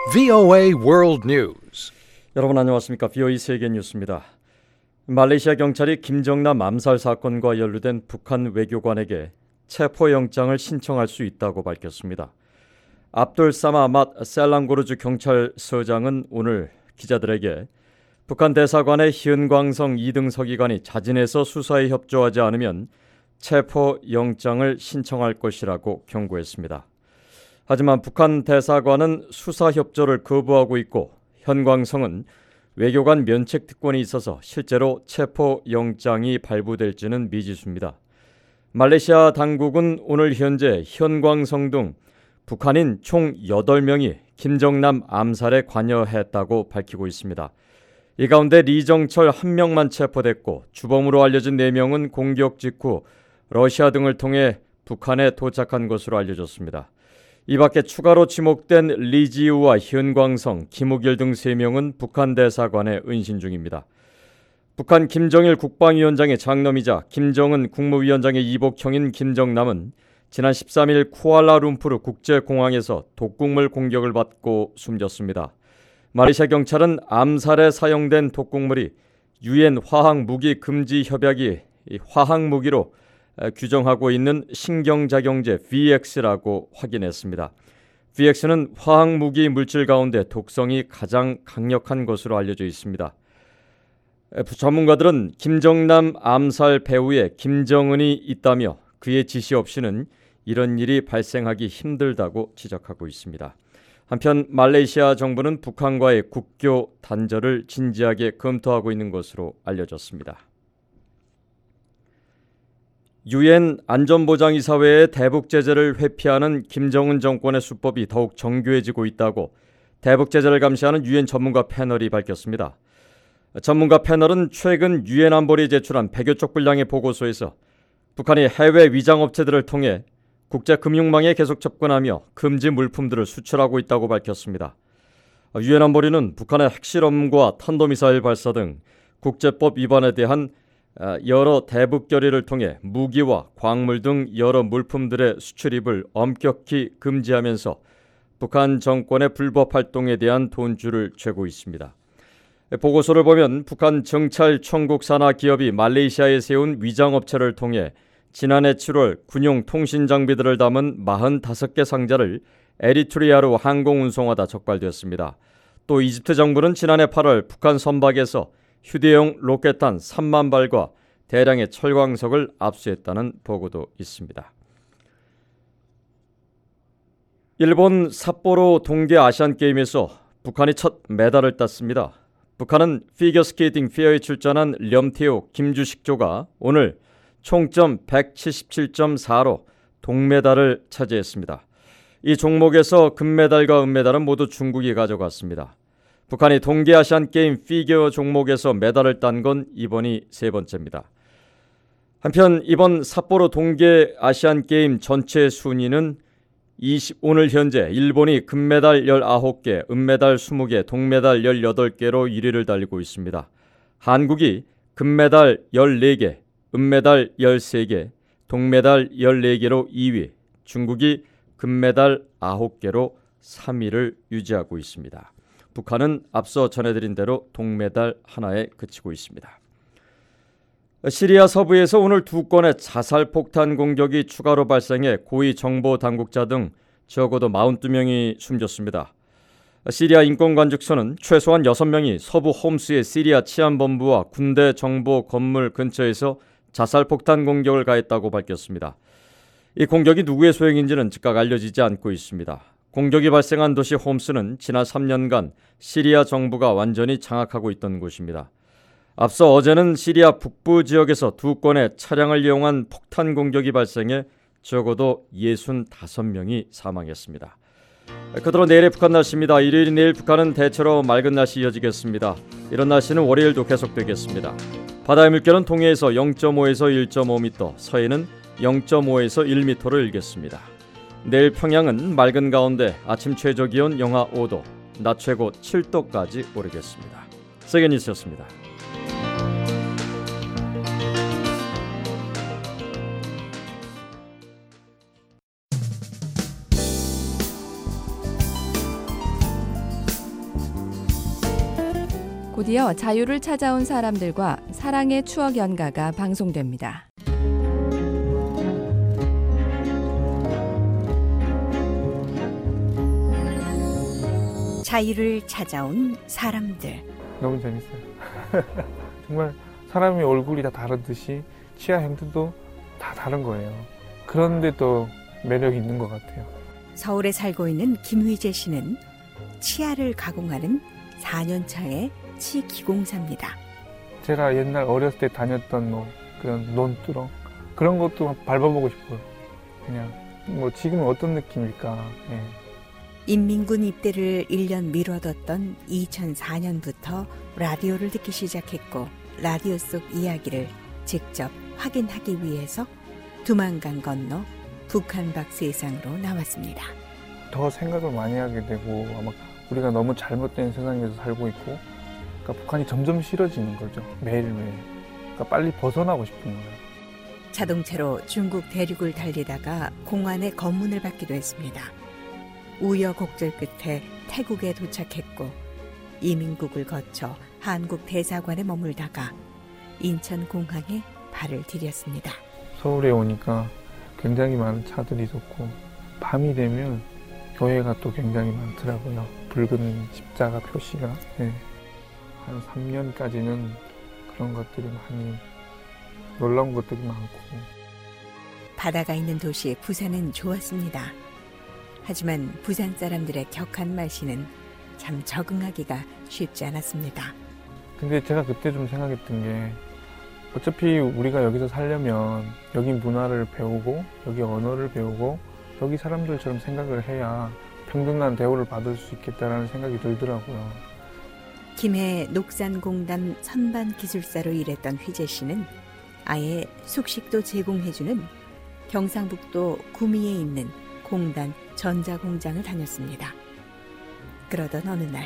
VOA World News. 여러분 안녕하십니까? VOA 세계 뉴스입니다. 말레이시아 경찰이 김정남 암살 사건과 연루된 북한 외교관에게 체포영장을 신청할 수 있다고 밝혔습니다. 압돌 사마맛 셀랑고르주 경찰서장은 오늘 기자들에게 북한 대사관의 현광성 2등 서기관이 자진해서 수사에 협조하지 않으면 체포영장을 신청할 것이라고 경고했습니다. 하지만 북한 대사관은 수사 협조를 거부하고 있고 현광성은 외교관 면책 특권이 있어서 실제로 체포영장이 발부될지는 미지수입니다. 말레이시아 당국은 오늘 현재 현광성 등 북한인 총 8명이 김정남 암살에 관여했다고 밝히고 있습니다. 이 가운데 리정철 1명만 체포됐고 주범으로 알려진 4명은 공격 직후 러시아 등을 통해 북한에 도착한 것으로 알려졌습니다. 이 밖에 추가로 지목된 리지우와 현광성, 김우길 등 3명은 북한 대사관에 은신 중입니다. 북한 김정일 국방위원장의 장남이자 김정은 국무위원장의 이복형인 김정남은 지난 13일 쿠알라룸푸르 국제공항에서 독극물 공격을 받고 숨졌습니다. 말레이시아 경찰은 암살에 사용된 독극물이 유엔 화학무기 금지 협약이 화학무기로 규정하고 있는 신경작용제 VX라고 확인했습니다. VX는 화학무기 물질 가운데 독성이 가장 강력한 것으로 알려져 있습니다. 전문가들은 김정남 암살 배후에 김정은이 있다며 그의 지시 없이는 이런 일이 발생하기 힘들다고 지적하고 있습니다. 한편 말레이시아 정부는 북한과의 국교 단절을 진지하게 검토하고 있는 것으로 알려졌습니다. 유엔 안전보장이사회의 대북 제재를 회피하는 김정은 정권의 수법이 더욱 정교해지고 있다고 대북 제재를 감시하는 유엔 전문가 패널이 밝혔습니다. 전문가 패널은 최근 유엔 안보리에 제출한 100여 쪽 분량의 보고서에서 북한이 해외 위장업체들을 통해 국제금융망에 계속 접근하며 금지 물품들을 수출하고 있다고 밝혔습니다. 유엔 안보리는 북한의 핵실험과 탄도미사일 발사 등 국제법 위반에 대한 여러 대북 결의를 통해 무기와 광물 등 여러 물품들의 수출입을 엄격히 금지하면서 북한 정권의 불법 활동에 대한 돈줄을 죄고 있습니다. 보고서를 보면 북한 정찰 청국 산하 기업이 말레이시아에 세운 위장업체를 통해 지난해 7월 군용 통신 장비들을 담은 45개 상자를 에리트리아로 항공 운송하다 적발되었습니다. 또 이집트 정부는 지난해 8월 북한 선박에서 휴대용 로켓탄 3만 발과 대량의 철광석을 압수했다는 보고도 있습니다. 일본 삿포로 동계 아시안게임에서 북한이 첫 메달을 땄습니다. 북한은 피겨스케이팅 페어에 출전한 렴태우, 김주식조가 오늘 총점 177.4로 동메달을 차지했습니다. 이 종목에서 금메달과 은메달은 모두 중국이 가져갔습니다. 북한이 동계아시안게임 피겨 종목에서 메달을 딴 건 이번이 3번째입니다. 한편 이번 삿포로 동계아시안게임 전체 순위는 오늘 현재 일본이 금메달 19개, 은메달 20개, 동메달 18개로 1위를 달리고 있습니다. 한국이 금메달 14개, 은메달 13개, 동메달 14개로 2위, 중국이 금메달 9개로 3위를 유지하고 있습니다. 북한은 앞서 전해드린 대로 동메달 하나에 그치고 있습니다. 시리아 서부에서 오늘 2건의 자살폭탄 공격이 추가로 발생해 고위 정보 당국자 등 적어도 42명이 숨졌습니다. 시리아 인권관측소는 최소한 6명이 서부 홈스의 시리아 치안본부와 군대 정보 건물 근처에서 자살폭탄 공격을 가했다고 밝혔습니다. 이 공격이 누구의 소행인지는 즉각 알려지지 않고 있습니다. 공격이 발생한 도시 홈스는 지난 3년간 시리아 정부가 완전히 장악하고 있던 곳입니다. 앞서 어제는 시리아 북부 지역에서 2건의 차량을 이용한 폭탄 공격이 발생해 적어도 65명이 사망했습니다. 그대로 내일의 북한 날씨입니다. 일요일인 내일 북한은 대체로 맑은 날씨 이어지겠습니다. 이런 날씨는 월요일도 계속되겠습니다. 바다의 물결은 동해에서 0.5에서 1.5m, 서해는 0.5에서 1m를 일겠습니다. 내일 평양은 맑은 가운데 아침 최저 기온 영하 5도, 낮 최고 7도까지 오르겠습니다. 세계뉴스였습니다. 곧이어 자유를 찾아온 사람들과 사랑의 추억 연가가 방송됩니다. 자유를 찾아온 사람들. 너무 재밌어요. 정말 사람의 얼굴이 다 다르듯이 치아 형태도 다 다른 거예요. 그런데 또 매력이 있는 것 같아요. 서울에 살고 있는 김휘재 씨는 치아를 가공하는 4년차의 치기공사입니다. 제가 옛날 어렸을 때 다녔던 그런 논두렁 그런 것도 밟아보고 싶어요. 그냥 지금은 어떤 느낌일까. 예. 인민군 입대를 1년 미뤄뒀던 2004년부터 라디오를 듣기 시작했고 라디오 속 이야기를 직접 확인하기 위해서 두만강 건너 북한박 세상으로 나왔습니다. 더 생각을 많이 하게 되고 아마 우리가 너무 잘못된 세상에서 살고 있고 그러니까 북한이 점점 싫어지는 거죠. 매일매일. 그러니까 빨리 벗어나고 싶은 거예요. 자동차로 중국 대륙을 달리다가 공안의 검문을 받기도 했습니다. 우여곡절 끝에 태국에 도착했고 이민국을 거쳐 한국 대사관에 머물다가 인천공항에 발을 디뎠습니다. 서울에 오니까 굉장히 많은 차들이 있었고 밤이 되면 교회가 또 굉장히 많더라고요. 붉은 십자가 표시가. 네. 한 3년까지는 그런 것들이 많이 놀라운 것들이 많고. 바다가 있는 도시 부산은 좋았습니다. 하지만 부산 사람들의 격한 말씨는 참 적응하기가 쉽지 않았습니다. 근데 제가 그때 좀 생각했던 게 어차피 우리가 여기서 살려면 여기 문화를 배우고 여기 언어를 배우고 여기 사람들처럼 생각을 해야 평등한 대우를 받을 수 있겠다라는 생각이 들더라고요. 김해 녹산공단 선반기술사로 일했던 휘재 씨는 아예 숙식도 제공해주는 경상북도 구미에 있는 공단 전자공장을 다녔습니다. 그러던 어느 날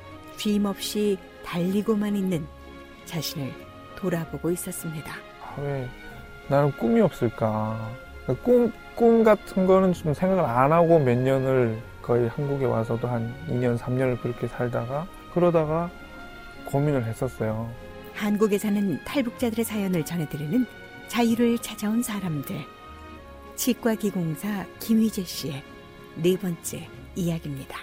쉼없이 달리고만 있는 자신을 돌아보고 있었습니다. 왜 나는 꿈이 없을까? 꿈 같은 거는 좀 생각을 안 하고 몇 년을 거의 한국에 와서도 한 2년, 3년을 그렇게 살다가 그러다가 고민을 했었어요. 한국에 사는 탈북자들의 사연을 전해드리는 자유를 찾아온 사람들. 치과기공사 김휘재 씨의 네 번째 이야기입니다.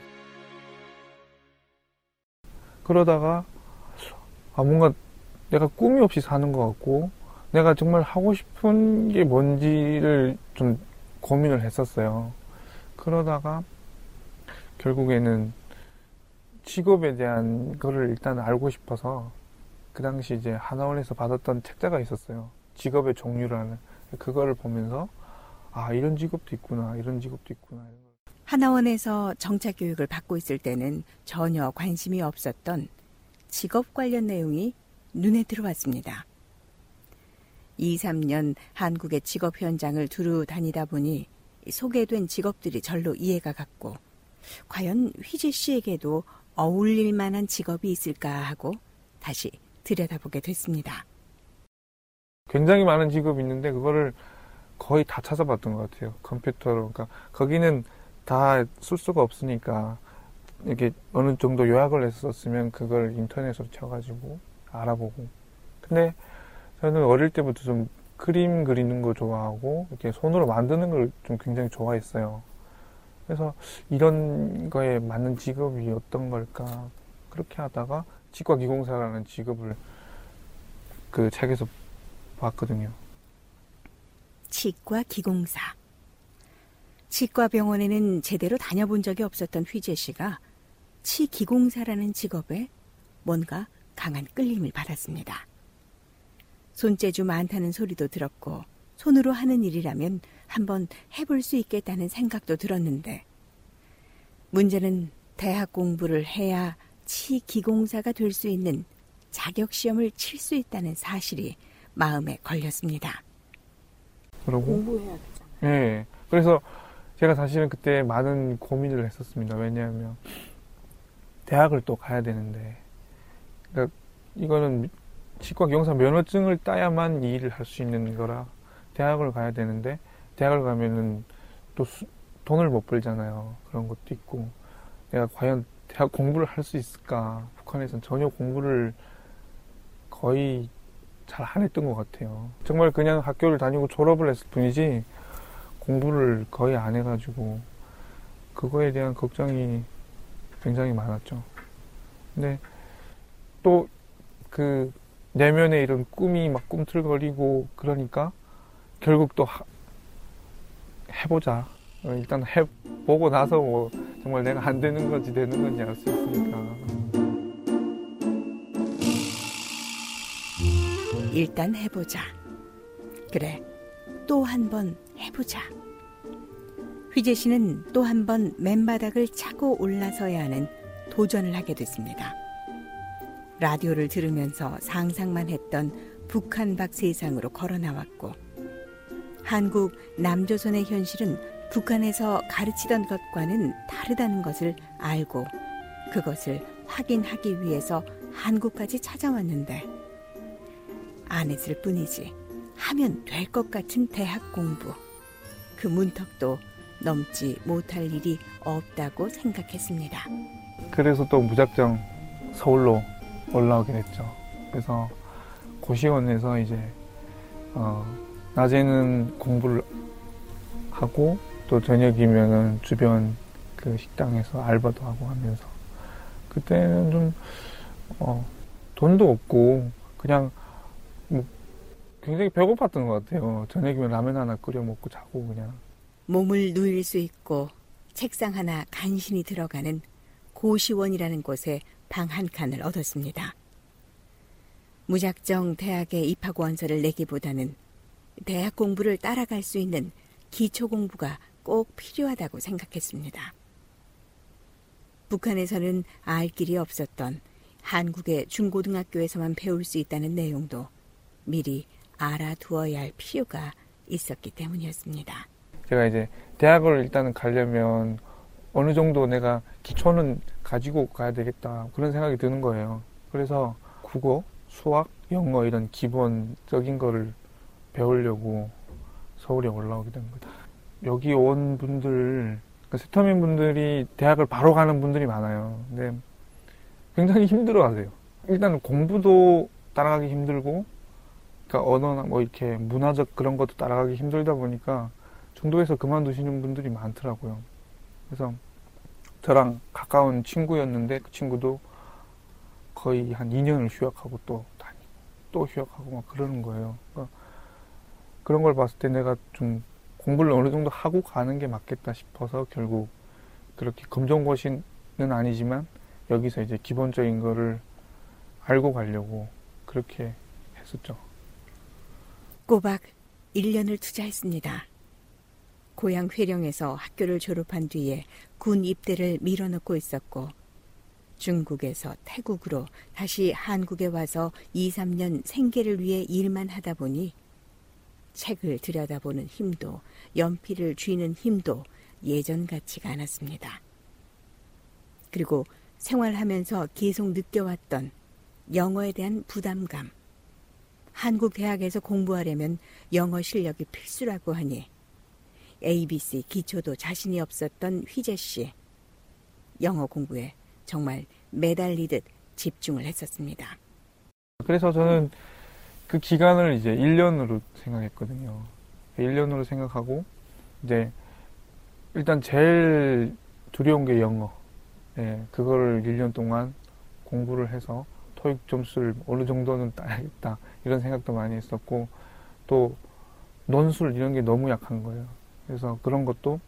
그러다가 뭔가 내가 꿈이 없이 사는 것 같고 내가 정말 하고 싶은 게 뭔지를 좀 고민을 했었어요. 그러다가 결국에는 직업에 대한 거를 일단 알고 싶어서 그 당시 이제 하나원에서 받았던 책자가 있었어요. 직업의 종류라는. 그거를 보면서 이런 직업도 있구나, 이런 직업도 있구나. 하나원에서 정착교육을 받고 있을 때는 전혀 관심이 없었던 직업 관련 내용이 눈에 들어왔습니다. 2, 3년 한국의 직업 현장을 두루 다니다 보니 소개된 직업들이 절로 이해가 갔고 과연 휘재 씨에게도 어울릴 만한 직업이 있을까 하고 다시 들여다보게 됐습니다. 굉장히 많은 직업이 있는데 그거를 거의 다 찾아봤던 것 같아요. 컴퓨터로. 그러니까 거기는 다 쓸 수가 없으니까 이렇게 어느 정도 요약을 했었으면 그걸 인터넷으로 쳐가지고 알아보고. 근데 저는 어릴 때부터 좀 그림 그리는 거 좋아하고 이렇게 손으로 만드는 걸 좀 굉장히 좋아했어요. 그래서 이런 거에 맞는 직업이 어떤 걸까 그렇게 하다가 치과기공사라는 직업을 그 책에서 봤거든요. 치과기공사. 치과병원에는 제대로 다녀본 적이 없었던 휘재 씨가 치기공사라는 직업에 뭔가 강한 끌림을 받았습니다. 손재주 많다는 소리도 들었고 손으로 하는 일이라면 한번 해볼 수 있겠다는 생각도 들었는데 문제는 대학 공부를 해야 치기공사가 될 수 있는 자격시험을 칠 수 있다는 사실이 마음에 걸렸습니다. 그러고 공부해야 되잖아요. 네. 그래서 제가 사실은 그때 많은 고민을 했었습니다. 왜냐하면 대학을 또 가야 되는데 그러니까 이거는 치과기공사 면허증을 따야만 이 일을 할 수 있는 거라 대학을 가야 되는데 대학을 가면은 또 돈을 못 벌잖아요. 그런 것도 있고 내가 과연 대학 공부를 할 수 있을까? 북한에서는 전혀 공부를 거의 잘 안 했던 것 같아요. 정말 그냥 학교를 다니고 졸업을 했을 뿐이지 공부를 거의 안 해가지고 그거에 대한 걱정이 굉장히 많았죠. 근데 또 그 내면에 이런 꿈이 막 꿈틀거리고 그러니까 결국 또 해보자. 일단 해보고 나서 뭐 정말 내가 안 되는 건지 되는 건지 알 수 있으니까. 일단 해보자. 그래, 또 한 번 해보자. 휘재 씨는 또 한 번 맨바닥을 차고 올라서야 하는 도전을 하게 됐습니다. 라디오를 들으면서 상상만 했던 북한 밖 세상으로 걸어 나왔고, 한국 남조선의 현실은 북한에서 가르치던 것과는 다르다는 것을 알고 그것을 확인하기 위해서 한국까지 찾아왔는데, 안 했을 뿐이지 하면 될 것 같은 대학 공부, 그 문턱도 넘지 못할 일이 없다고 생각했습니다. 그래서 또 무작정 서울로 올라오게 됐죠. 그래서 고시원에서 이제 낮에는 공부를 하고 또 저녁이면은 주변 그 식당에서 알바도 하고 하면서, 그때는 좀 돈도 없고 그냥 뭐 굉장히 배고팠던 것 같아요. 저녁이면 라면 하나 끓여 먹고 자고 그냥. 몸을 누일 수 있고 책상 하나 간신히 들어가는 고시원이라는 곳에 방 한 칸을 얻었습니다. 무작정 대학에 입학 원서를 내기보다는 대학 공부를 따라갈 수 있는 기초 공부가 꼭 필요하다고 생각했습니다. 북한에서는 알 길이 없었던 한국의 중고등학교에서만 배울 수 있다는 내용도 미리 알아두어야 할 필요가 있었기 때문이었습니다. 제가 이제 대학을 일단은 가려면 어느 정도 내가 기초는 가지고 가야 되겠다, 그런 생각이 드는 거예요. 그래서 국어, 수학, 영어 이런 기본적인 거를 배우려고 서울에 올라오게 된 거다. 여기 온 분들, 그러니까 세터민 분들이 대학을 바로 가는 분들이 많아요. 근데 굉장히 힘들어하세요. 일단 공부도 따라가기 힘들고, 그러니까 언어나 뭐 이렇게 문화적 그런 것도 따라가기 힘들다 보니까 중도에서 그만두시는 분들이 많더라고요. 그래서 저랑 가까운 친구였는데 그 친구도 거의 한 2년을 휴학하고 또 다니고 또 휴학하고 막 그러는 거예요. 그러니까 그런 걸 봤을 때 내가 좀 공부를 어느 정도 하고 가는 게 맞겠다 싶어서 결국 그렇게 검정고시는 아니지만 여기서 이제 기본적인 거를 알고 가려고 그렇게 했었죠. 꼬박 1년을 투자했습니다. 고향 회령에서 학교를 졸업한 뒤에 군 입대를 밀어넣고 있었고, 중국에서 태국으로 다시 한국에 와서 2, 3년 생계를 위해 일만 하다 보니 책을 들여다보는 힘도 연필을 쥐는 힘도 예전 같지가 않았습니다. 그리고 생활하면서 계속 느껴왔던 영어에 대한 부담감. 한국 대학에서 공부하려면 영어 실력이 필수라고 하니 ABC 기초도 자신이 없었던 휘재 씨. 영어 공부에 정말 매달리듯 집중을 했었습니다. 그래서 저는 그 기간을 이제 1년으로 생각했거든요. 1년으로 생각하고 이제 일단 제일 두려운 게 영어. 예, 그거를 1년 동안 공부를 해서 토익 점수를 어느 정도는 따야겠다, 이런 생각도 많이 했었고, 또 논술 이런 게 너무 약한 거예요. 그래서 그런 것도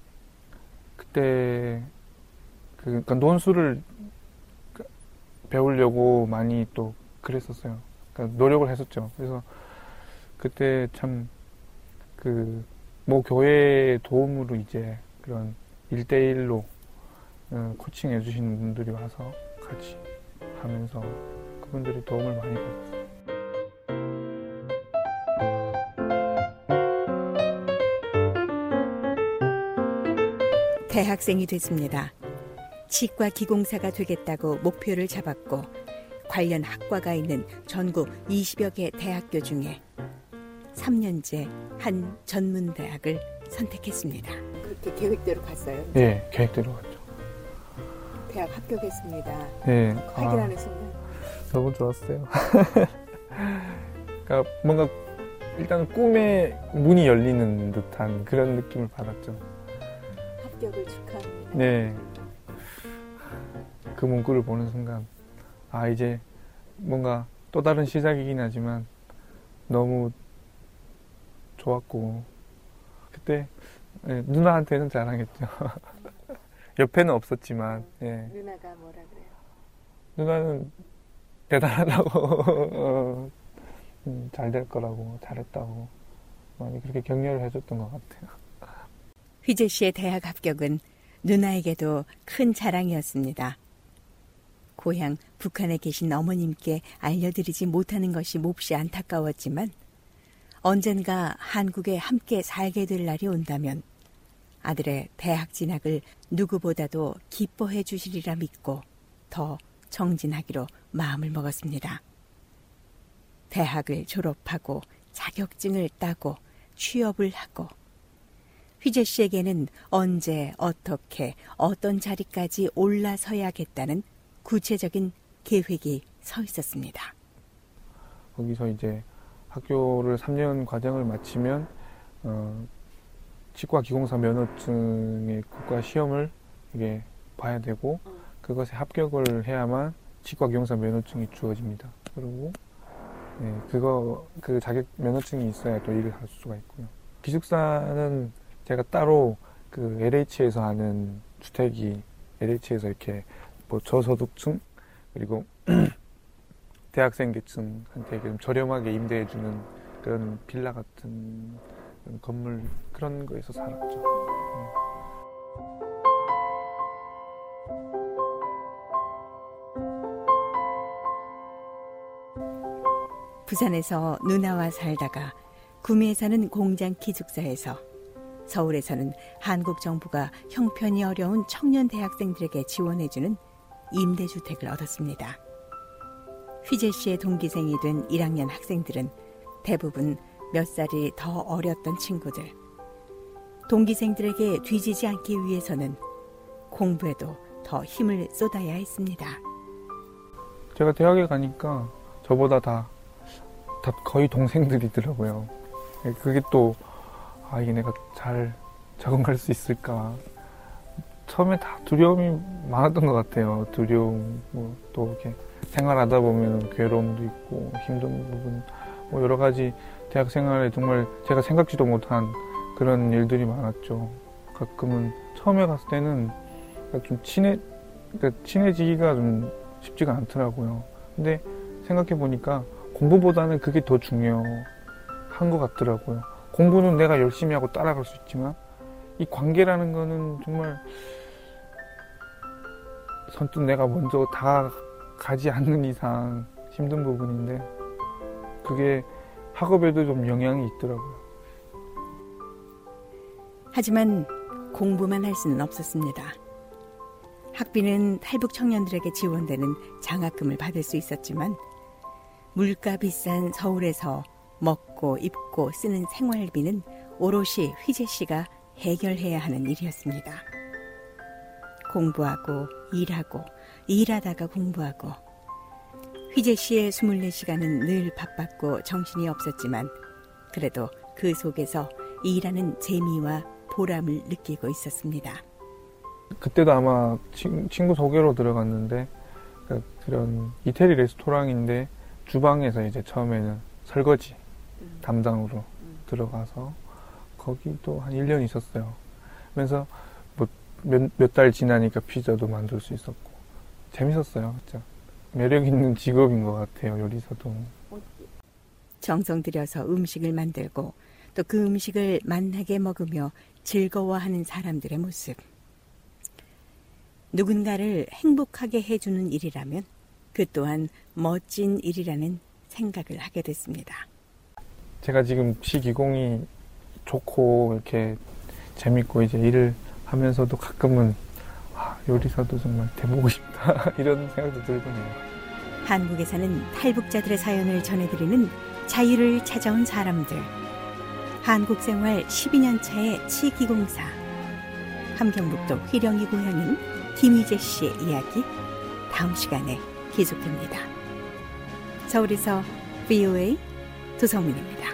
그때 그러니까 논술을 배우려고 많이 또 그랬었어요. 그러니까 노력을 했었죠. 그래서 그때 참 그 뭐 교회의 도움으로 이제 그런 1대1로 코칭해 주시는 분들이 와서 같이 하면서 그분들이 도움을 많이 받았어요. 대학생이 됐습니다. 치과 기공사가 되겠다고 목표를 잡았고, 관련 학과가 있는 전국 20여 개 대학교 중에 3년제 한 전문대학을 선택했습니다. 그렇게 계획대로 갔어요? 네, 계획대로 갔죠. 대학 합격했습니다. 네. 확인하는 순간. 너무 좋았어요. 그러니까 뭔가 일단 꿈의 문이 열리는 듯한 그런 느낌을 받았죠. 합격을 축하합니다. 네. 그 문구를 보는 순간 이제 뭔가 또 다른 시작이긴 하지만 너무 좋았고 그때 누나한테는 자랑했죠. 옆에는 없었지만 누나가 뭐라 그래요? 누나는 대단하다고 잘 될 거라고 잘했다고 많이 그렇게 격려를 해줬던 것 같아요. 휘재 씨의 대학 합격은 누나에게도 큰 자랑이었습니다. 고향 북한에 계신 어머님께 알려드리지 못하는 것이 몹시 안타까웠지만 언젠가 한국에 함께 살게 될 날이 온다면 아들의 대학 진학을 누구보다도 기뻐해 주시리라 믿고 더 정진하기로 마음을 먹었습니다. 대학을 졸업하고 자격증을 따고 취업을 하고 휘재 씨에게는 언제 어떻게 어떤 자리까지 올라서야겠다는 구체적인 계획이 서 있었습니다. 거기서 이제 학교를 3년 과정을 마치면 치과기공사 면허증의 국가 시험을 이게 봐야 되고 그것에 합격을 해야만 치과기공사 면허증이 주어집니다. 그리고 그 자격 면허증이 있어야 또 일을 할 수가 있고요. 기숙사는 제가 따로 그 LH에서 하는 주택이 LH에서 이렇게 뭐 저소득층 그리고 대학생계층한테 좀 저렴하게 임대해주는 그런 빌라 같은 그런 건물 그런 거에서 살았죠. 부산에서 누나와 살다가 구미에서는 공장 기숙사에서 서울에서는 한국 정부가 형편이 어려운 청년 대학생들에게 지원해주는 임대주택을 얻었습니다. 휘재 씨의 동기생이 된 1학년 학생들은 대부분 몇 살이 더 어렸던 친구들. 동기생들에게 뒤지지 않기 위해서는 공부에도 더 힘을 쏟아야 했습니다. 제가 대학에 가니까 저보다 다 거의 동생들이더라고요. 그게 또 이게 내가 잘 적응할 수 있을까. 처음에 다 두려움이 많았던 것 같아요. 두려움, 또 이렇게 생활하다 보면 괴로움도 있고 힘든 부분, 여러 가지 대학 생활에 정말 제가 생각지도 못한 그런 일들이 많았죠. 가끔은 처음에 갔을 때는 좀 친해지기가 좀 쉽지가 않더라고요. 근데 생각해 보니까 공부보다는 그게 더 중요한 것 같더라고요. 공부는 내가 열심히 하고 따라갈 수 있지만 이 관계라는 거는 정말 선뜻 내가 먼저 다가지 않는 이상 힘든 부분인데 그게 학업에도 좀 영향이 있더라고요. 하지만 공부만 할 수는 없었습니다. 학비는 탈북 청년들에게 지원되는 장학금을 받을 수 있었지만 물가 비싼 서울에서 먹고 입고 쓰는 생활비는 오롯이 휘재 씨가 해결해야 하는 일이었습니다. 공부하고 일하고 일하다가 공부하고 휘재 씨의 24시간은 늘 바빴고 정신이 없었지만 그래도 그 속에서 일하는 재미와 보람을 느끼고 있었습니다. 그때도 아마 친구 소개로 들어갔는데 그런 이태리 레스토랑인데 주방에서 이제 처음에는 설거지 담당으로 들어가서 거기도 한 1년 있었어요. 그래서 몇 달 지나니까 피자도 만들 수 있었고 재밌었어요. 진짜 매력 있는 직업인 것 같아요. 요리사도. 정성 들여서 음식을 만들고 또 그 음식을 맛나게 먹으며 즐거워하는 사람들의 모습. 누군가를 행복하게 해주는 일이라면 그 또한 멋진 일이라는 생각을 하게 됐습니다. 제가 지금 시기공이 좋고 이렇게 재밌고 이제 일을 하면서도 가끔은 요리사도 정말 돼보고 싶다 이런 생각도 들곤 해요. 한국에 사는 탈북자들의 사연을 전해드리는 자유를 찾아온 사람들. 한국 생활 12년 차의 치기공사. 함경북도 휘령이 고향인 김희재 씨의 이야기 다음 시간에 계속됩니다. 서울에서 VOA 도성민입니다.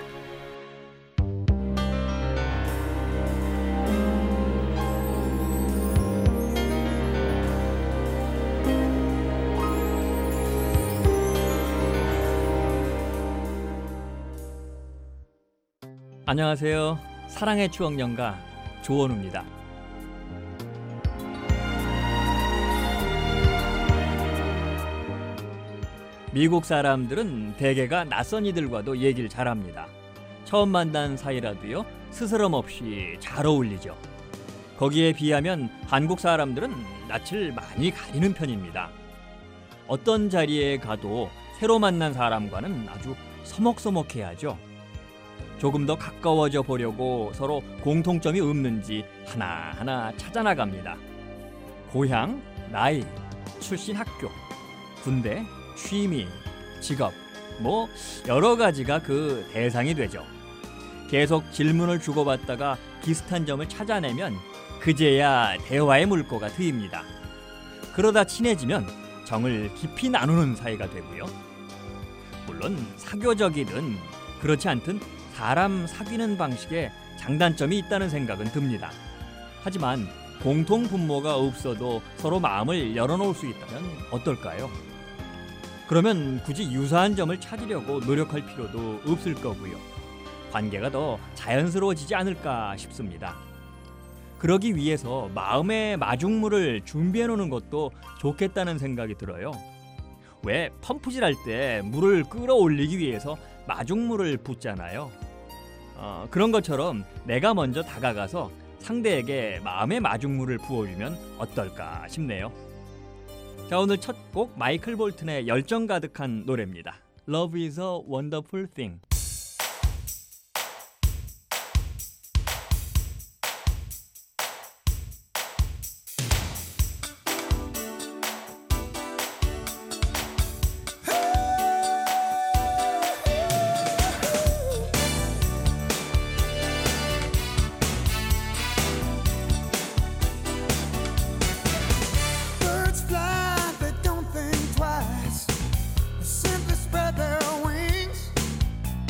안녕하세요. 사랑의 추억 연가 조원우입니다. 미국 사람들은 대개가 낯선 이들과도 얘기를 잘합니다. 처음 만난 사이라도요, 스스럼 없이 잘 어울리죠. 거기에 비하면 한국 사람들은 낯을 많이 가리는 편입니다. 어떤 자리에 가도 새로 만난 사람과는 아주 서먹서먹해야죠. 조금 더 가까워져 보려고 서로 공통점이 없는지 하나하나 찾아나갑니다. 고향, 나이, 출신 학교, 군대, 취미, 직업, 뭐 여러 가지가 그 대상이 되죠. 계속 질문을 주고받다가 비슷한 점을 찾아내면 그제야 대화의 물꼬가 트입니다. 그러다 친해지면 정을 깊이 나누는 사이가 되고요. 물론 사교적이든 그렇지 않든 사람 사귀는 방식에 장단점이 있다는 생각은 듭니다. 하지만 공통 분모가 없어도 서로 마음을 열어놓을 수 있다면 어떨까요? 그러면 굳이 유사한 점을 찾으려고 노력할 필요도 없을 거고요. 관계가 더 자연스러워지지 않을까 싶습니다. 그러기 위해서 마음의 마중물을 준비해 놓는 것도 좋겠다는 생각이 들어요. 왜 펌프질할 때 물을 끌어올리기 위해서 마중물을 붓잖아요. 그런 것처럼 내가 먼저 다가가서 상대에게 마음의 마중물을 부어주면 어떨까 싶네요. 자, 오늘 첫 곡 마이클 볼튼의 열정 가득한 노래입니다. Love is a wonderful thing. Simply spread their wings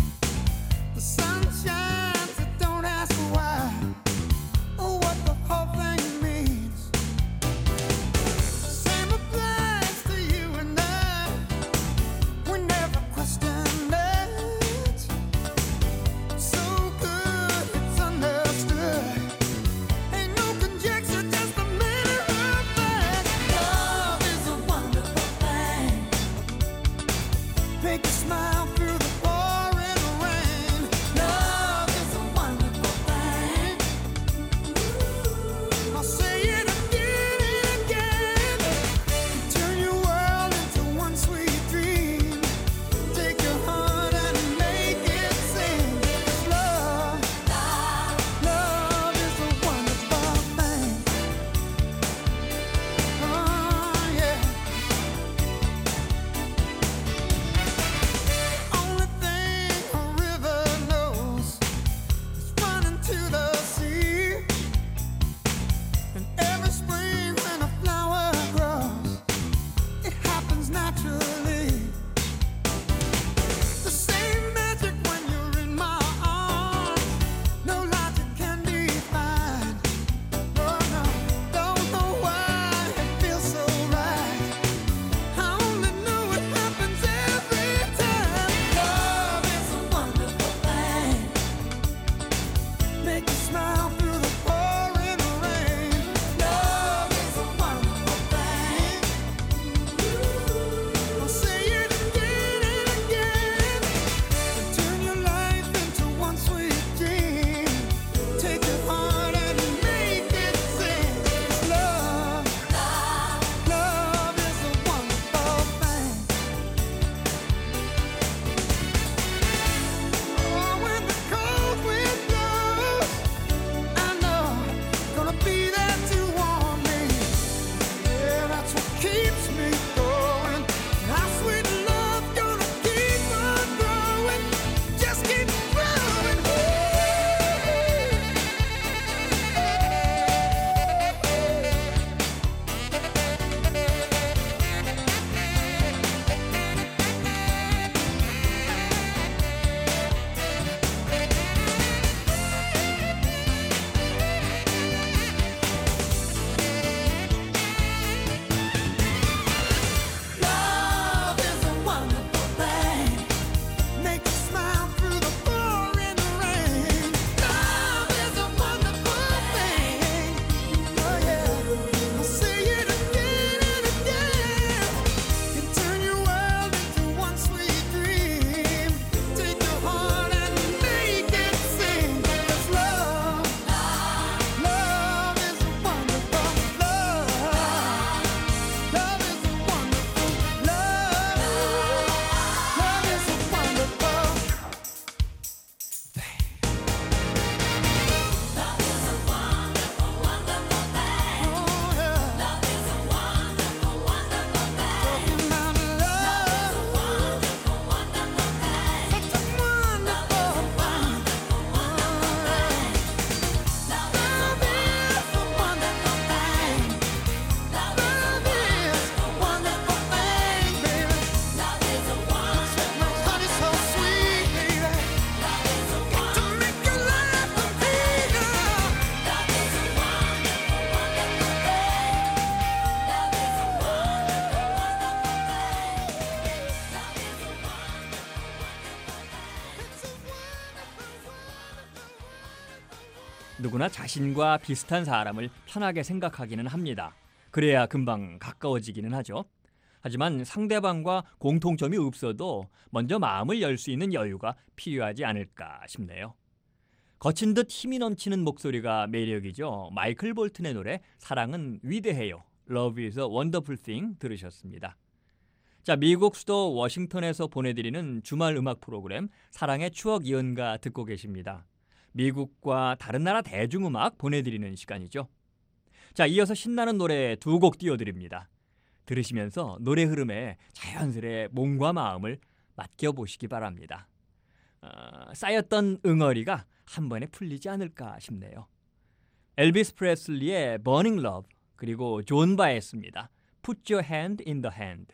누구나 자신과 비슷한 사람을 편하게 생각하기는 합니다. 그래야 금방 가까워지기는 하죠. 하지만 상대방과 공통점이 없어도 먼저 마음을 열 수 있는 여유가 필요하지 않을까 싶네요. 거친 듯 힘이 넘치는 목소리가 매력이죠. 마이클 볼튼의 노래 사랑은 위대해요. Love is a wonderful thing 들으셨습니다. 자, 미국 수도 워싱턴에서 보내드리는 주말 음악 프로그램 사랑의 추억 연가 듣고 계십니다. 미국과 다른 나라 대중음악 보내드리는 시간이죠. 자, 이어서 신나는 노래 두 곡 띄워드립니다. 들으시면서 노래 흐름에 자연스레 몸과 마음을 맡겨보시기 바랍니다. 쌓였던 응어리가 한 번에 풀리지 않을까 싶네요. 엘비스 프레슬리의 Burning Love 그리고 존 바에스입니다. Put your hand in the hand.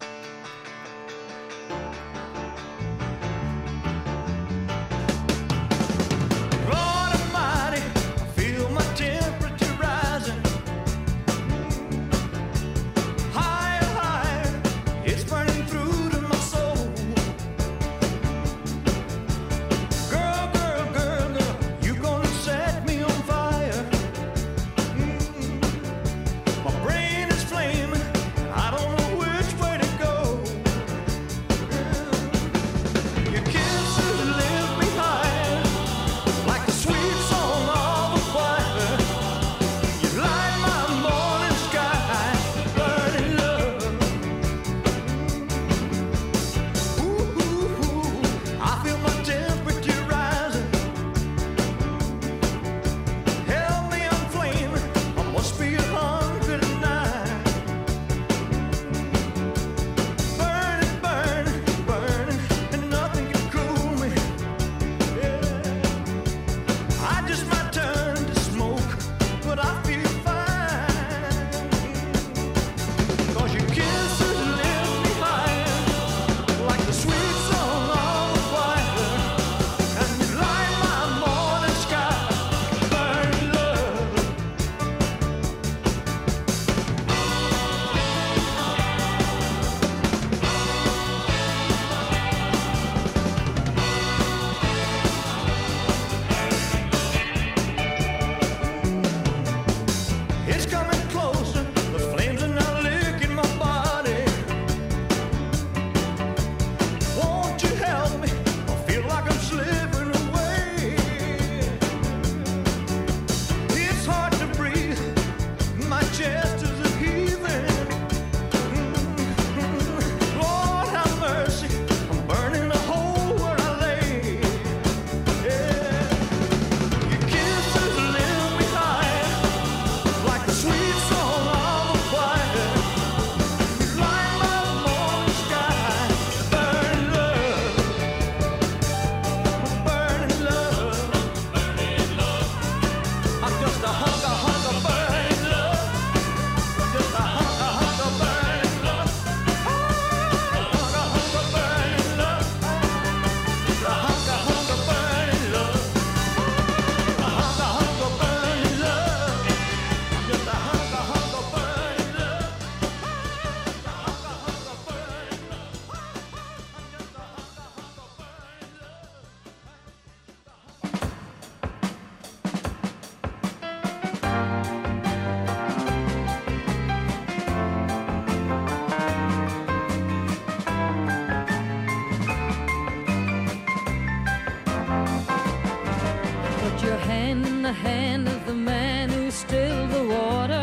the hand of the man who stilled the waters.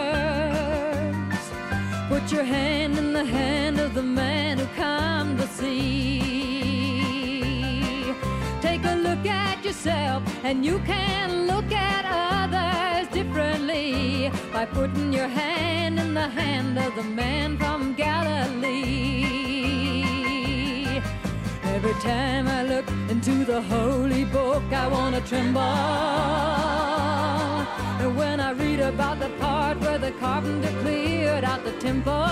Put your hand in the hand of the man who calmed the sea. Take a look at yourself and you can look at others differently by putting your hand in the hand of the man from Galilee. Every time I look into the holy book, I want to tremble. And when I read about the part where the carpenter cleared out the temple,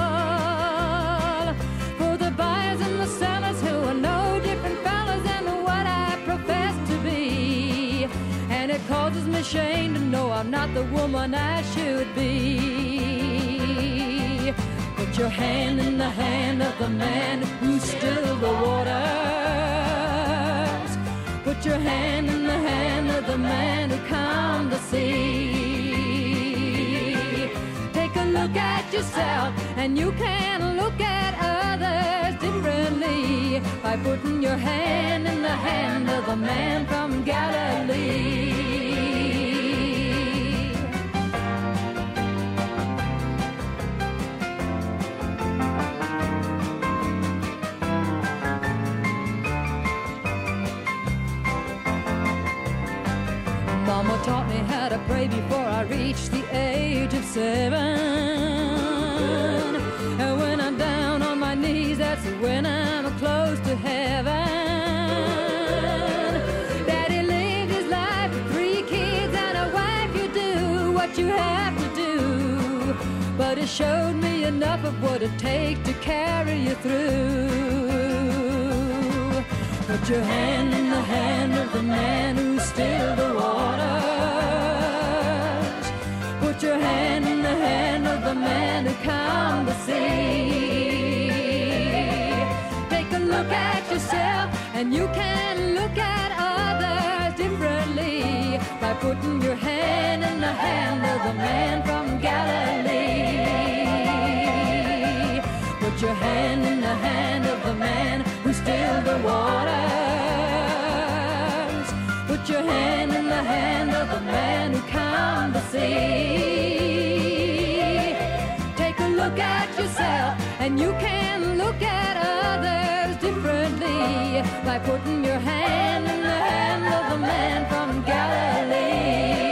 for the buyers and the sellers who are no different fellas than what I profess to be, and it causes me shame to know I'm not the woman I should be. Put your hand in the hand of the man who stilled the waters. Put Put your hand in the hand of the man who calmed the sea. Take a look at yourself, and you can look at others differently by putting your hand in the hand of the man from Galilee. Mama taught me how to pray before I reached the age of 7. And when I'm down on my knees, that's when I'm close to heaven. Daddy lived his life with 3 kids and a wife. You do what you have to do, but it showed me enough of what it takes to carry you through. Put your hand in the hand of the man who stilled the waters. Put your hand in the hand of the man who calmed the sea. Take a look at yourself, and you can look at others differently by putting your hand in the hand of the man from Galilee. Put your hand in the hand of the man who stilled the waters. Put your hand in the hand of the man who calmed the sea. Take a look at yourself, and you can look at others differently by putting your hand in the hand of the man from Galilee.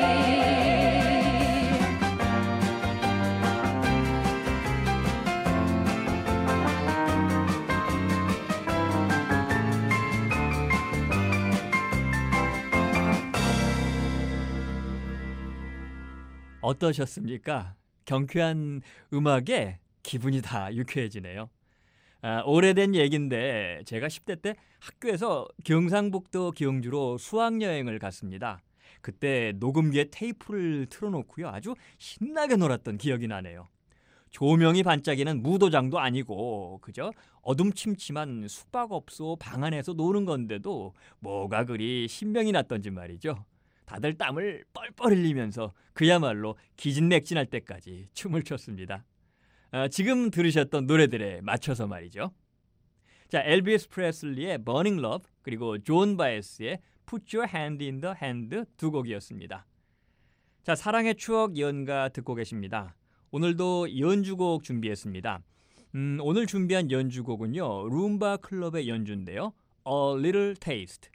어떠셨습니까? 경쾌한 음악에 기분이 다 유쾌해지네요. 오래된 얘기인데 제가 10대 때 학교에서 경상북도 기흥주로 수학여행을 갔습니다. 그때 녹음기에 테이프를 틀어놓고요. 아주 신나게 놀았던 기억이 나네요. 조명이 반짝이는 무도장도 아니고 그저 어둠침침한 숙박업소 방 안에서 노는 건데도 뭐가 그리 신명이 났던지 말이죠. 다들 땀을 뻘뻘 흘리면서 그야말로 기진맥진할 때까지 춤을 췄습니다. 지금 들으셨던 노래들에 맞춰서 말이죠. 자, 엘비스 프레슬리의 Burning Love 그리고 존 바에스의 Put Your Hand in the Hand 두 곡이었습니다. 자, 사랑의 추억 연가 듣고 계십니다. 오늘도 연주곡 준비했습니다. 오늘 준비한 연주곡은요. 룸바 클럽의 연주인데요. A Little Taste.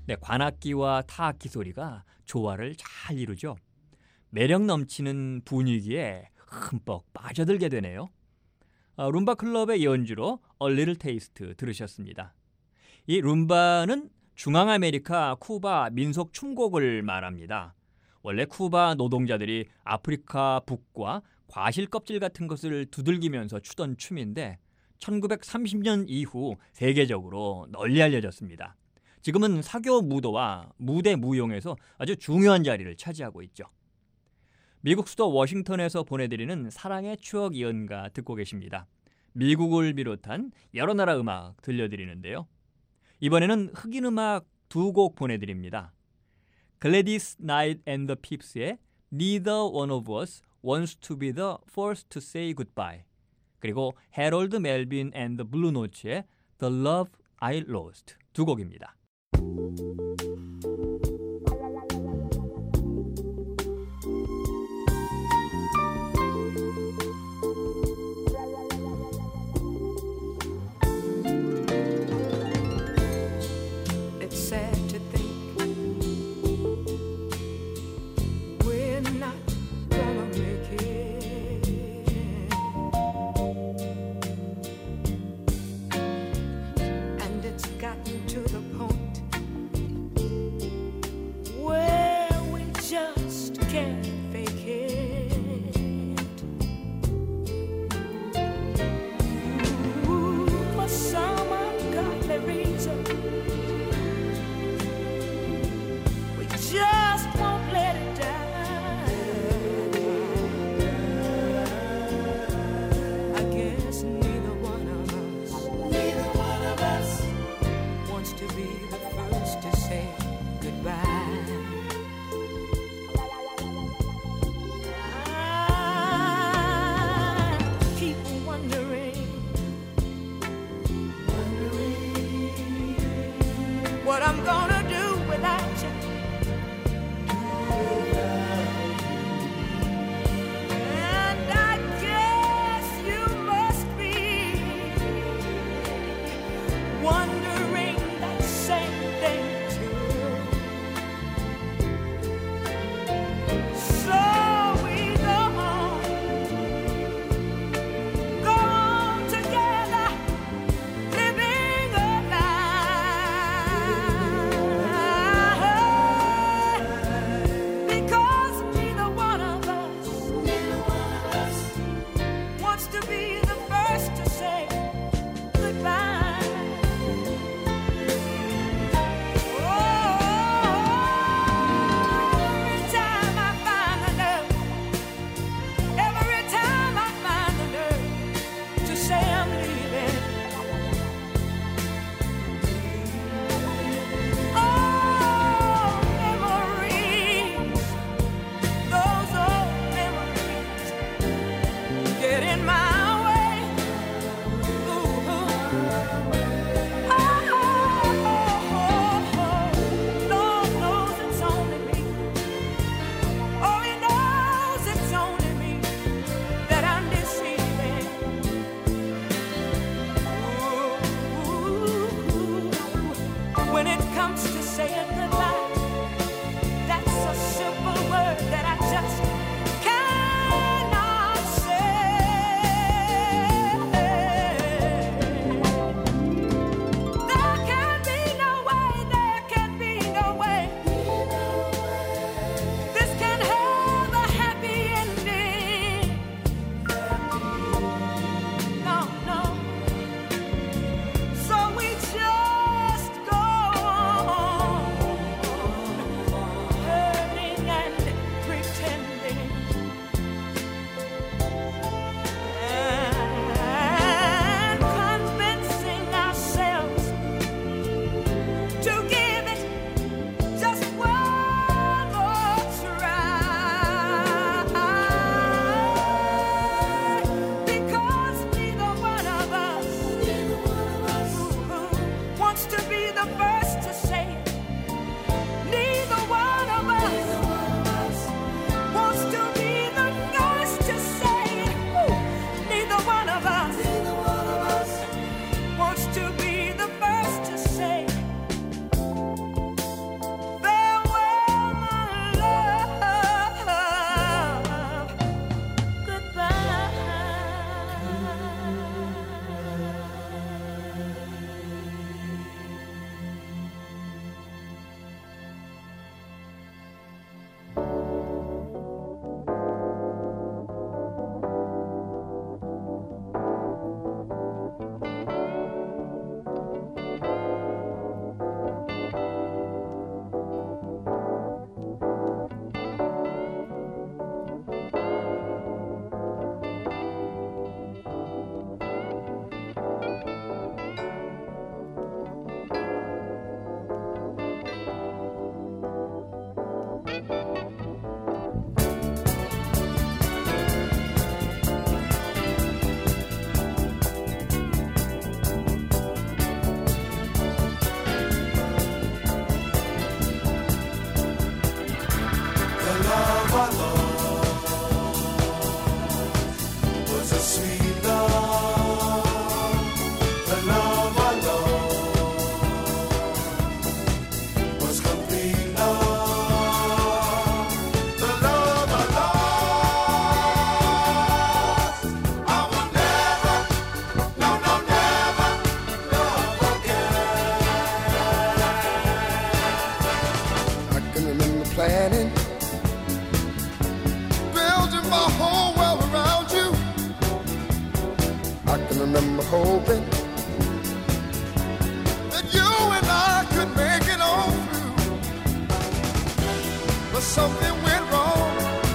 네, 관악기와 타악기 소리가 조화를 잘 이루죠. 매력 넘치는 분위기에 흠뻑 빠져들게 되네요. 룸바 클럽의 연주로 A Little Taste 들으셨습니다. 이 룸바는 중앙아메리카 쿠바 민속 춤곡을 말합니다. 원래 쿠바 노동자들이 아프리카 북과 과실 껍질 같은 것을 두들기면서 추던 춤인데 1930년 이후 세계적으로 널리 알려졌습니다. 지금은 사교 무도와 무대 무용에서 아주 중요한 자리를 차지하고 있죠. 미국 수도 워싱턴에서 보내드리는 사랑의 추억 연가 듣고 계십니다. 미국을 비롯한 여러 나라 음악 들려드리는데요. 이번에는 흑인 음악 두 곡 보내드립니다. Gladys Knight and the Pips의 Neither One of Us Wants to be the First to Say Goodbye, 그리고 Harold Melvin and the Blue Notes의 The Love I Lost 두 곡입니다. What I'm gonna do without you. And I guess you must be wondering that same thing too. So we go on together, living a life. Because neither one of us wants to be the first to say goodbye. Every time I find the nerve, every time I find the nerve to say I'm leaving, oh, memories, those old memories get in my way. Ooh. Lord knows it's only me. Oh, He knows it's only me that I'm deceiving. Ooh. When it comes to saying goodbye, that's a simple word that I just cannot say. There can be no way, there can be no way. This can have a happy ending. No, no. So we just go on hurting and pretending and convincing ourselves to give it just one more try. Because neither one of us wants to be the first to say it. Neither one of us wants to be the first to say it. Neither one of us wants to be the first to say it. planning, building my whole world around you. I can remember hoping that you and I could make it on through, but something went wrong.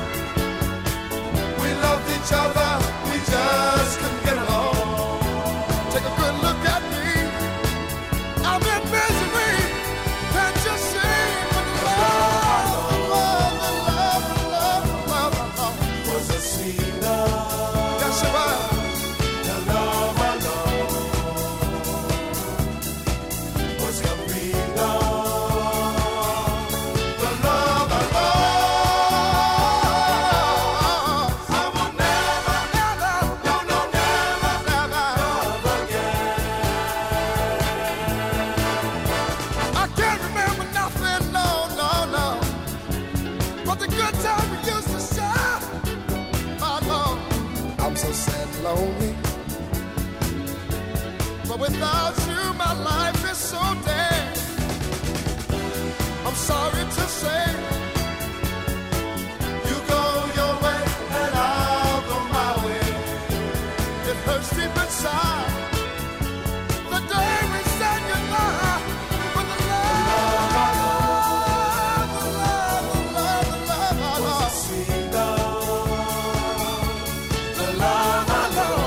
We loved each other, we just couldn't get along. Take a good look at me, I'm in misery. Can't you see? But love was a sweet love. Yes, it was. The love I love was complete love. The love I love, I will never, never, no, no, never, never love again. I can't remember nothing, no, no, no, but the good time we used to share. My love, I'm so sad and lonely, but without you my life is so dead. I'm sorry to say, you go your way and I'll go my way. It hurts deep inside the day we said goodbye. But the love, the love, the love, the love, the love, was a sweet love. The love I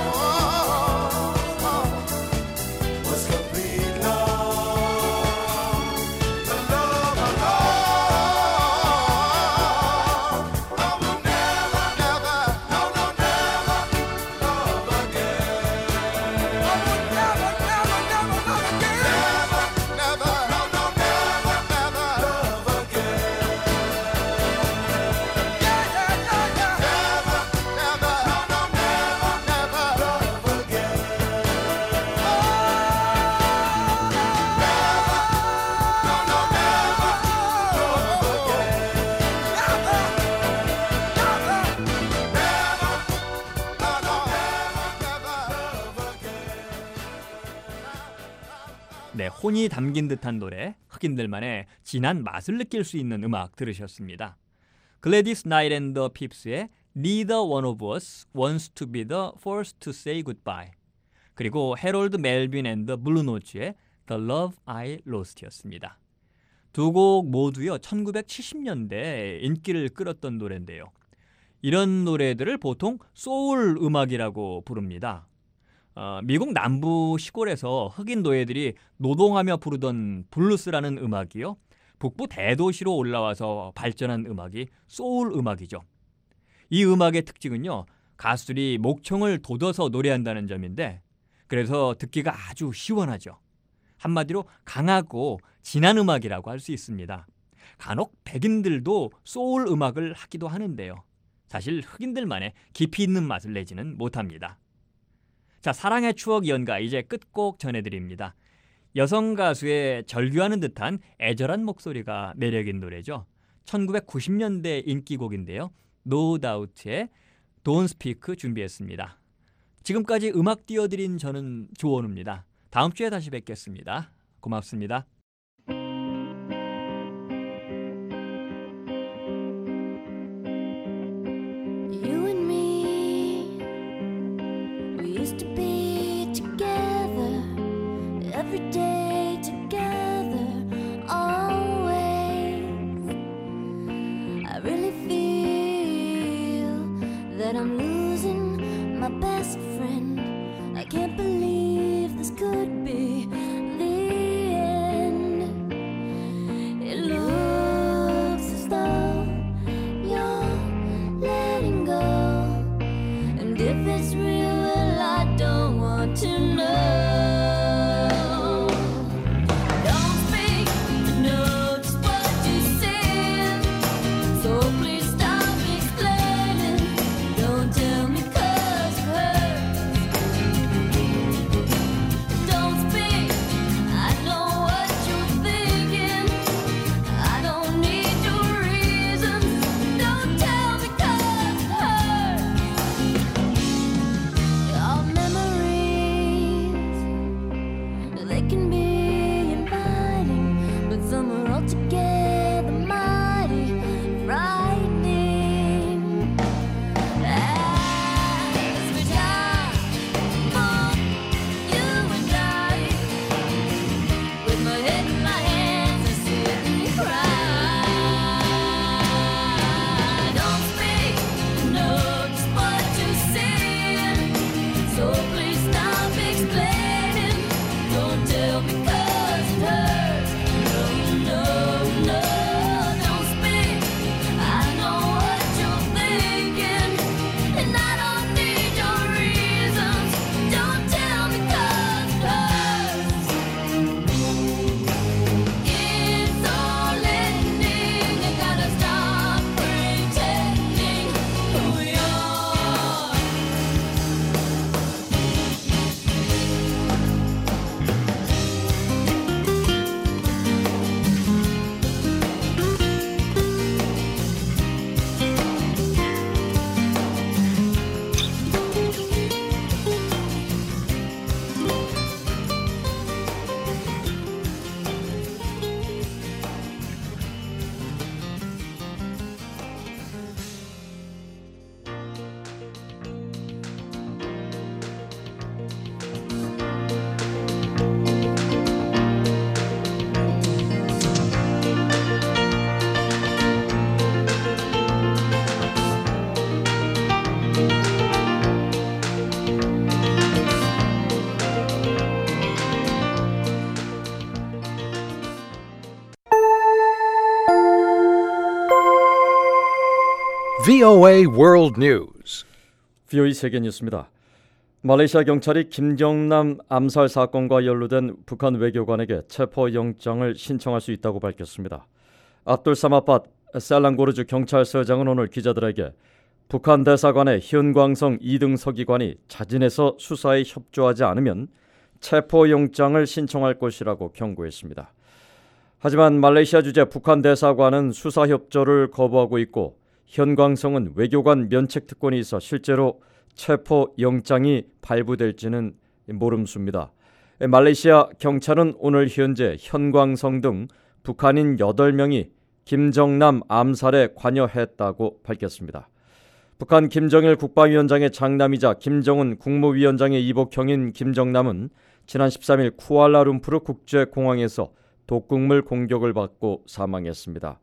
love was complete love. The love I love, I will never, never, no, no, never love again. I will never, never, never love again. Never, never, no, no, never, never love again. Yeah, yeah, yeah, yeah. Never, never, no, no, never, never love again. 네, 혼이 담긴 듯한 노래, 흑인들만의 진한 맛을 느낄 수 있는 음악 들으셨습니다. 글래디스 나이트 앤 더 핍스의 Neither one of us wants to be the first to say goodbye, 그리고 해롤드 멜빈 앤 더 블루노츠의 The Love I Lost였습니다. 두 곡 모두요 1970년대에 인기를 끌었던 노래인데요. 이런 노래들을 보통 소울 음악이라고 부릅니다. 미국 남부 시골에서 흑인 노예들이 노동하며 부르던 블루스라는 음악이요, 북부 대도시로 올라와서 발전한 음악이 소울 음악이죠. 이 음악의 특징은요, 가수들이 목청을 돋워서 노래한다는 점인데, 그래서 듣기가 아주 시원하죠. 한마디로 강하고 진한 음악이라고 할 수 있습니다. 간혹 백인들도 소울 음악을 하기도 하는데요, 사실 흑인들만의 깊이 있는 맛을 내지는 못합니다. 자, 사랑의 추억 연가 이제 끝곡 전해드립니다. 여성 가수의 절규하는 듯한 애절한 목소리가 매력인 노래죠. 1990년대 인기곡인데요. No Doubt의 Don't Speak 준비했습니다. 지금까지 음악 띄워드린 저는 조원우입니다. 다음 주에 다시 뵙겠습니다. 고맙습니다. You and me, we used to be together, every day together, always. I really feel that I'm losing my best friend. I can't believe this could be the end. It looks as though you're letting go, and if it's real, well, I don't want to know. Don't speak, I know just what you said, so please stop explaining. Don't tell me 'cause it hurts. Don't speak, I know what you're thinking. I don't need your reasons. Don't tell me 'cause it hurts. Our memories, they can be inviting, but some are altogether mighty VOA World News. VOA 세계 뉴스입니다. 말레이시아 경찰이 김정남 암살 사건과 연루된 북한 외교관에게 체포영장을 신청할 수 있다고 밝혔습니다. 압둘 사마팟 셀랑고르주 경찰서장은 오늘 기자들에게 북한 대사관의 현광성 2등 서기관이 자진해서 수사에 협조하지 않으면 체포영장을 신청할 것이라고 경고했습니다. 하지만 말레이시아 주재 북한 대사관은 수사 협조를 거부하고 있고 현광성은 외교관 면책 특권이 있어 실제로 체포영장이 발부될지는 모름수입니다. 말레이시아 경찰은 오늘 현재 현광성 등 북한인 8명이 김정남 암살에 관여했다고 밝혔습니다. 북한 김정일 국방위원장의 장남이자 김정은 국무위원장의 이복형인 김정남은 지난 13일 쿠알라룸푸르 국제공항에서 독극물 공격을 받고 사망했습니다.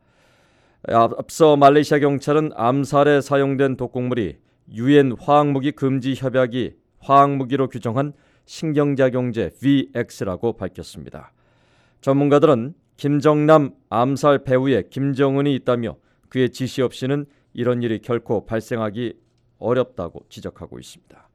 앞서 말레이시아 경찰은 암살에 사용된 독극물이 유엔 화학무기 금지 협약이 화학무기로 규정한 신경작용제 VX라고 밝혔습니다. 전문가들은 김정남 암살 배후에 김정은이 있다며 그의 지시 없이는 이런 일이 결코 발생하기 어렵다고 지적하고 있습니다.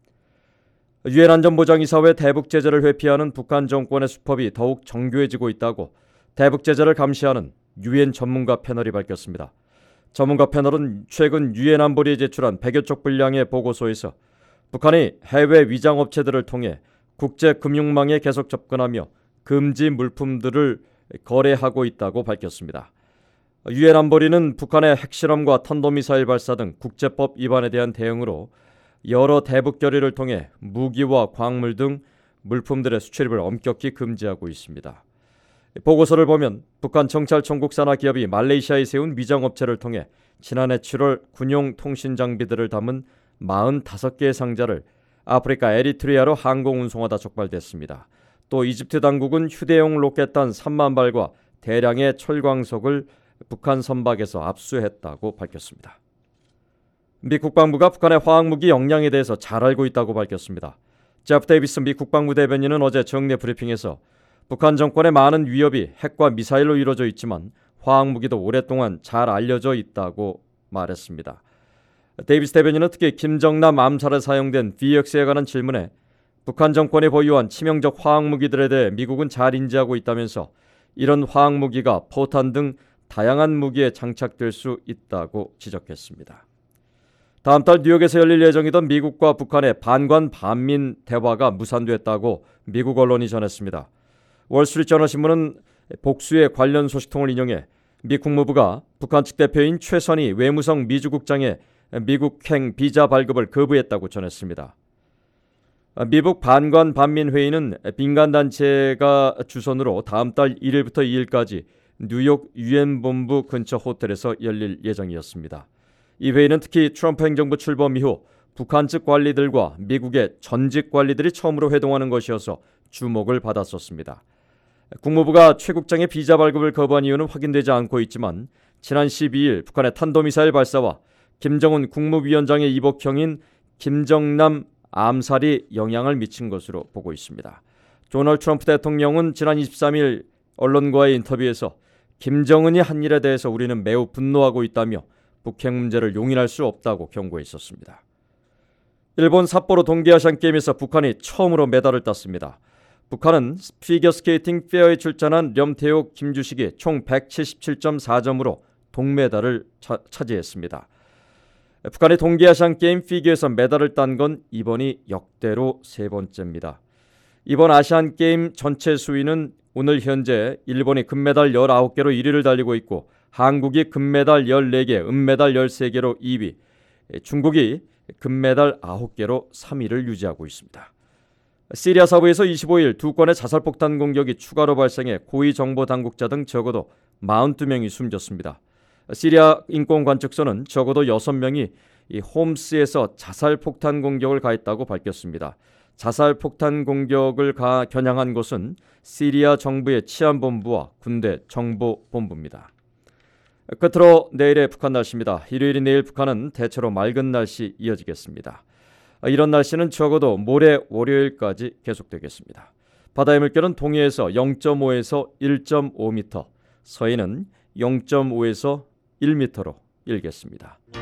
유엔 안전보장이사회 대북 제재를 회피하는 북한 정권의 수법이 더욱 정교해지고 있다고 대북 제재를 감시하는 유엔 전문가 패널이 밝혔습니다. 전문가 패널은 최근 유엔 안보리에 제출한 100여 쪽 분량의 보고서에서 북한이 해외 위장업체들을 통해 국제금융망에 계속 접근하며 금지 물품들을 거래하고 있다고 밝혔습니다. 유엔 안보리는 북한의 핵실험과 탄도미사일 발사 등 국제법 위반에 대한 대응으로 여러 대북 결의를 통해 무기와 광물 등 물품들의 수출입을 엄격히 금지하고 있습니다. 보고서를 보면 북한 정찰 청국 산하 기업이 말레이시아에 세운 위장업체를 통해 지난해 7월 군용 통신 장비들을 담은 45개의 상자를 아프리카 에리트리아로 항공 운송하다 적발됐습니다. 또 이집트 당국은 휴대용 로켓단 3만 발과 대량의 철광석을 북한 선박에서 압수했다고 밝혔습니다. 미 국방부가 북한의 화학무기 역량에 대해서 잘 알고 있다고 밝혔습니다. 제프 데이비스 미 국방부 대변인은 어제 정례 브리핑에서 북한 정권의 많은 위협이 핵과 미사일로 이루어져 있지만 화학무기도 오랫동안 잘 알려져 있다고 말했습니다. 데이비스 대변인은 특히 김정남 암살에 사용된 VX에 관한 질문에 북한 정권이 보유한 치명적 화학무기들에 대해 미국은 잘 인지하고 있다면서 이런 화학무기가 포탄 등 다양한 무기에 장착될 수 있다고 지적했습니다. 다음 달 뉴욕에서 열릴 예정이던 미국과 북한의 반관 반민 대화가 무산됐다고 미국 언론이 전했습니다. 월스트리트저널 신문은 복수의 관련 소식통을 인용해 미 국무부가 북한 측 대표인 최선희 외무성 미주국장의 미국행 비자 발급을 거부했다고 전했습니다. 미국 반관 반민회의는 민간단체가 주선으로 다음 달 1일부터 2일까지 뉴욕 유엔 본부 근처 호텔에서 열릴 예정이었습니다. 이 회의는 특히 트럼프 행정부 출범 이후 북한 측 관리들과 미국의 전직 관리들이 처음으로 회동하는 것이어서 주목을 받았었습니다. 국무부가 최 국장의 비자 발급을 거부한 이유는 확인되지 않고 있지만 지난 12일 북한의 탄도미사일 발사와 김정은 국무위원장의 이복형인 김정남 암살이 영향을 미친 것으로 보고 있습니다. 도널드 트럼프 대통령은 지난 23일 언론과의 인터뷰에서 김정은이 한 일에 대해서 우리는 매우 분노하고 있다며 북핵 문제를 용인할 수 없다고 경고했었습니다. 일본 삿포로 동계아시안게임에서 북한이 처음으로 메달을 땄습니다. 북한은 피겨스케이팅 페어에 출전한 렴태욱, 김주식이 총 177.4점으로 동메달을 차지했습니다. 북한이 동계아시안게임 피겨에서 메달을 딴 건 이번이 역대로 세 번째입니다. 이번 아시안게임 전체 수위는 오늘 현재 일본이 금메달 19개로 1위를 달리고 있고 한국이 금메달 14개, 은메달 13개로 2위, 중국이 금메달 9개로 3위를 유지하고 있습니다. 시리아 서부에서 25일 두 건의 자살폭탄 공격이 추가로 발생해 고위 정보 당국자 등 적어도 42명이 숨졌습니다. 시리아 인권관측소는 적어도 6명이 이 홈스에서 자살폭탄 공격을 가했다고 밝혔습니다. 자살폭탄 공격을 겨냥한 곳은 시리아 정부의 치안본부와 군대 정보본부입니다. 끝으로 내일의 북한 날씨입니다. 일요일인 내일 북한은 대체로 맑은 날씨 이어지겠습니다. 이런 날씨는 적어도 모레 월요일까지 계속되겠습니다. 바다의 물결은 동해에서 0.5에서 1.5m, 서해는 0.5에서 1m로 일겠습니다.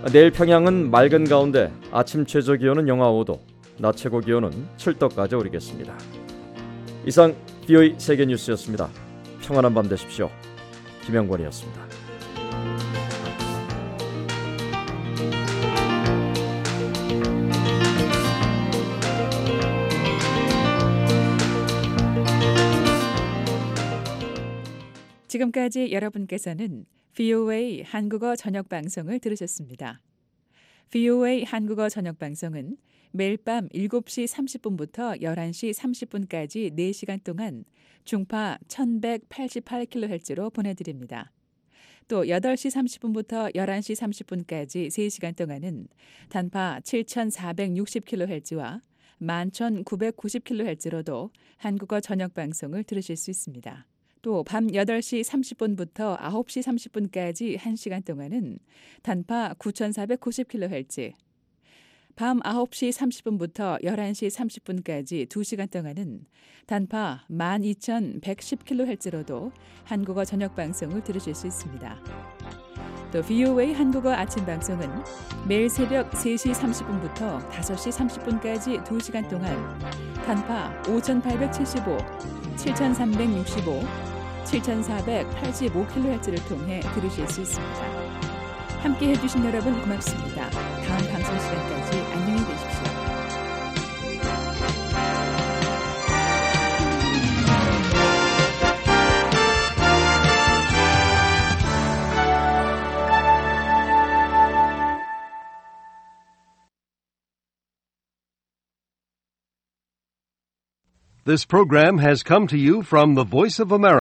내일 평양은 맑은 가운데 아침 최저 기온은 영하 5도, 낮 최고 기온은 7도까지 오르겠습니다. 이상 VOA 세계뉴스였습니다. 평안한 밤 되십시오. 김영권이었습니다. 지금까지 여러분께서는 VOA 한국어 저녁 방송을 들으셨습니다. VOA 한국어 저녁 방송은 매일 밤 7시 30분부터 11시 30분까지 4시간 동안 중파 1188kHz로 보내드립니다. 또 8시 30분부터 11시 30분까지 3시간 동안은 단파 7460kHz와 11990kHz로도 한국어 저녁 방송을 들으실 수 있습니다. 또 밤 8시 30분부터 9시 30분까지 1시간 동안은 단파 9490kHz, 밤 9시 30분부터 11시 30분까지 2시간 동안은 단파 12110kHz로도 한국어 저녁 방송을 들으실 수 있습니다. 또 VOA 한국어 아침 방송은 매일 새벽 3시 30분부터 5시 30분까지 2시간 동안 단파 5875, 7365, 7485kHz를 통해 들으실 수 있습니다. 함께 해주신 여러분 고맙습니다. 다음 방송 시간까지 안녕히 계십시오. This program has come to you from the Voice of America.